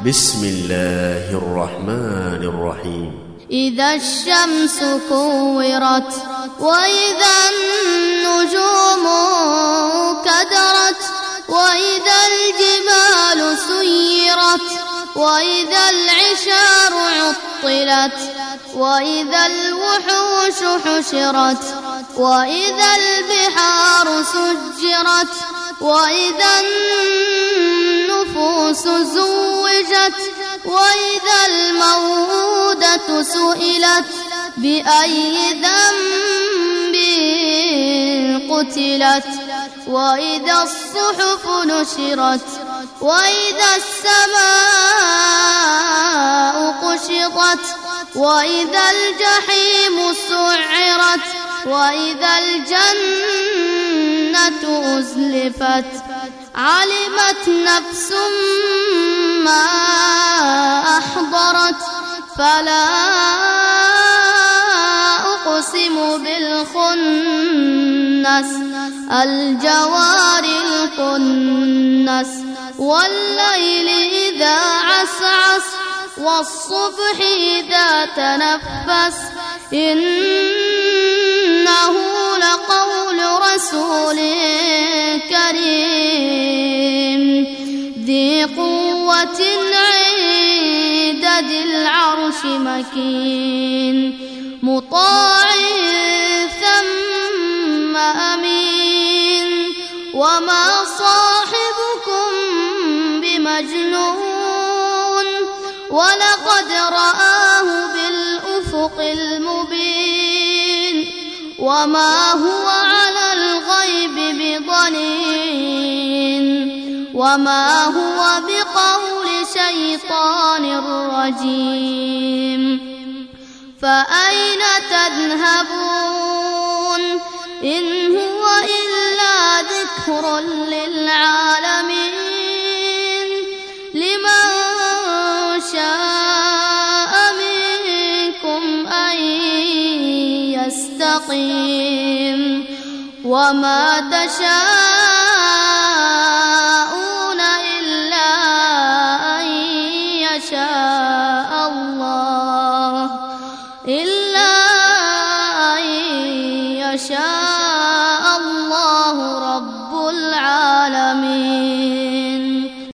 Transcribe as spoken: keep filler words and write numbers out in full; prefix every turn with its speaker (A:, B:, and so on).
A: بسم الله الرحمن الرحيم.
B: إذا الشمس كورت وإذا النجوم كدرت وإذا الجبال سيرت وإذا العشار عطلت وإذا الوحوش حشرت وإذا البحار سجرت وإذا النفوس زوجت وإذا الموءودة سئلت بأي ذنب قتلت وإذا الصحف نشرت وإذا السماء كشطت وإذا الجحيم سعرت وإذا الجنة أزلفت علمت نفس ما أحضرت فلا أقسم بالخنس الجوار الكنس والليل إذا عسعس والصبح إذا تنفس إنه لقول رسول كريم ذي قوة عند ذي العرش مكين مطاع ثم أمين وما صاحبكم بمجنون ولقد رآه بالأفق المبين وما هو على الغيب بضنين وما هو بقول شيطان رجيم فأين تذهبون إن هو إلا ذكر للعالمين لمن شاء منكم أن يستقيم وما تشاءون